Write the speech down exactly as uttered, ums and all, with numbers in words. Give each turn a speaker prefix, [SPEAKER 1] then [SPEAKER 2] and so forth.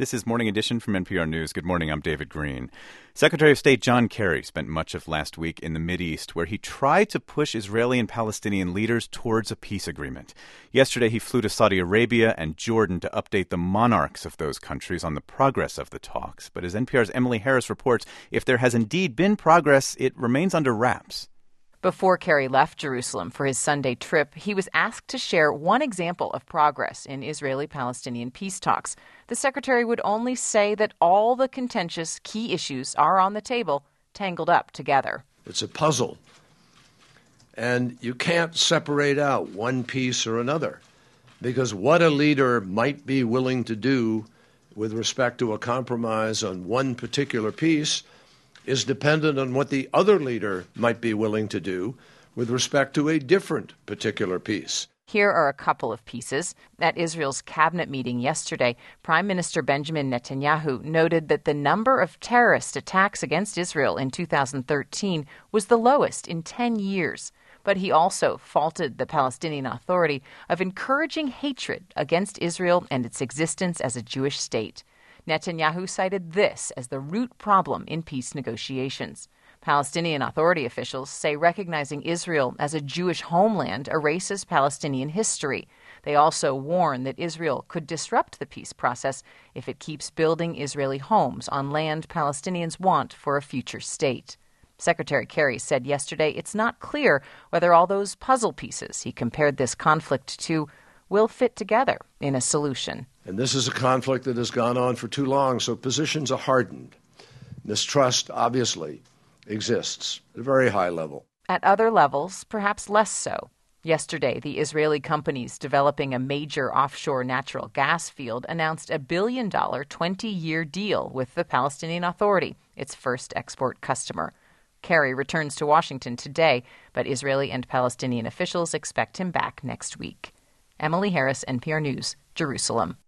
[SPEAKER 1] This is Morning Edition from N P R News. Good morning, I'm David Green. Secretary of State John Kerry spent much of last week in the Mideast, where he tried to push Israeli and Palestinian leaders towards a peace agreement. Yesterday, he flew to Saudi Arabia and Jordan to update the monarchs of those countries on the progress of the talks. But as N P R's Emily Harris reports, if there has indeed been progress, it remains under wraps.
[SPEAKER 2] Before Kerry left Jerusalem for his Sunday trip, he was asked to share one example of progress in Israeli-Palestinian peace talks. The secretary would only say that all the contentious key issues are on the table, tangled up together.
[SPEAKER 3] It's a puzzle, and you can't separate out one piece or another, because what a leader might be willing to do with respect to a compromise on one particular piece is dependent on what the other leader might be willing to do with respect to a different particular piece.
[SPEAKER 2] Here are a couple of pieces. At Israel's cabinet meeting yesterday, Prime Minister Benjamin Netanyahu noted that the number of terrorist attacks against Israel in two thousand thirteen was the lowest in ten years. But he also faulted the Palestinian Authority of encouraging hatred against Israel and its existence as a Jewish state. Netanyahu cited this as the root problem in peace negotiations. Palestinian Authority officials say recognizing Israel as a Jewish homeland erases Palestinian history. They also warn that Israel could disrupt the peace process if it keeps building Israeli homes on land Palestinians want for a future state. Secretary Kerry said yesterday it's not clear whether all those puzzle pieces he compared this conflict to will fit together in a solution.
[SPEAKER 3] And this is a conflict that has gone on for too long, so positions are hardened. Mistrust, obviously, exists at a very high level.
[SPEAKER 2] At other levels, perhaps less so. Yesterday, the Israeli companies developing a major offshore natural gas field announced a billion-dollar, twenty-year deal with the Palestinian Authority, its first export customer. Kerry returns to Washington today, but Israeli and Palestinian officials expect him back next week. Emily Harris, N P R News, Jerusalem.